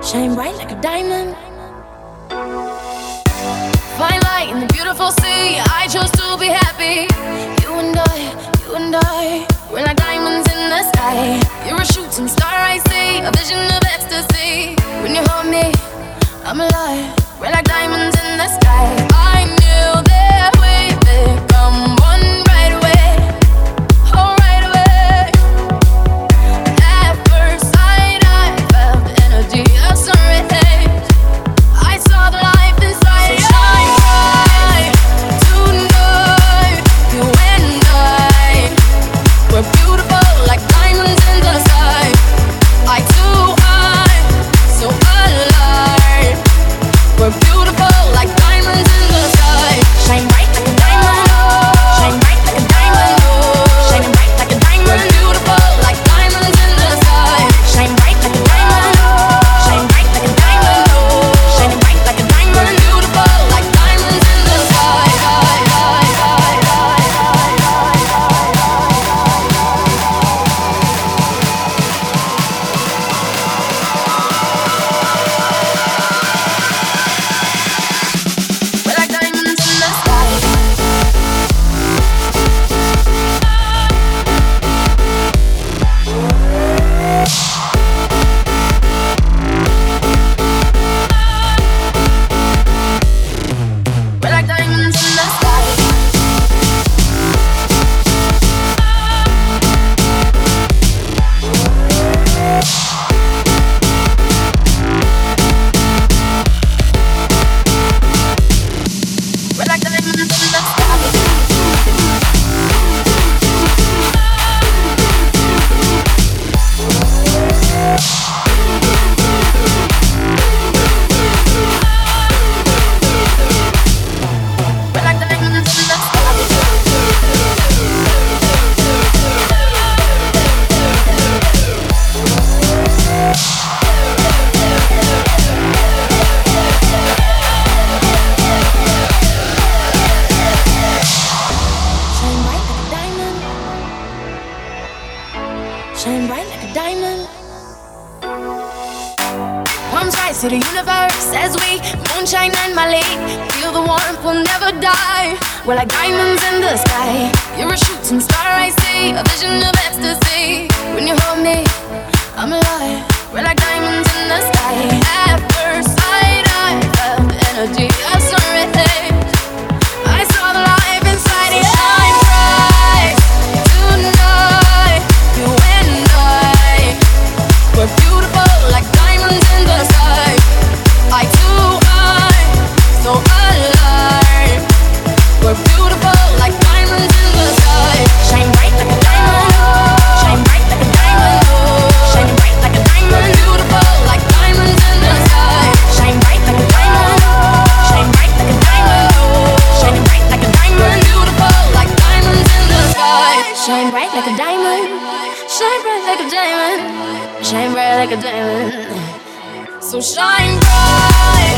shine bright like a diamond. Fine light in the beautiful sea, I chose to be happy. You and I, we're like diamonds in the sky. You're a shooting star, I see, a vision of ecstasy. When you hold me, I'm alive. We're like diamonds in the sky. I knew that we'd become one right away. Oh, right away. At first sight, I felt the energy of sun rays. I saw the life inside. So shine bright tonight. You and I, we're beautiful like diamonds in the sky. Eye to eye, so alive. We're beautiful like diamonds in the sky. Shine bright like a diamond. Shine bright like a diamond. Shining bright like a diamond. We're beautiful like diamonds in the sky. Shine bright like a diamond. Shine bright like a diamond. Shining bright like a diamond. We're beautiful like diamonds in the sky. We're like diamonds in the sky. We're like diamonds in the sky. We're like diamonds in the sky. We're like diamonds in the sky. Shine bright like a diamond. Shine bright like a diamond. Palms rise to the universe as we moonshine and Mali. Feel the warmth, we'll never die. We're like diamonds in the sky. You're a shooting star, I see, a vision of ecstasy. When you hold me, I'm alive. We're like diamonds in the sky. At first sight, I felt the energy of sun rays. I saw the life inside you. Shine bright tonight. You and I, we're beautiful like diamonds in the sky. Eye to eye, so alive. We're beautiful like diamonds in the sky. Shine bright like a diamond. Shine bright like a diamond. Shining bright like a diamond. We're beautiful like diamonds in the sky. Shine bright like a diamond. Shine bright like a diamond. Shining bright like a diamond. We're beautiful like diamonds in the sky. Shine bright like a diamond. Shine bright like a diamond. Shine bright like a diamond. So shine bright.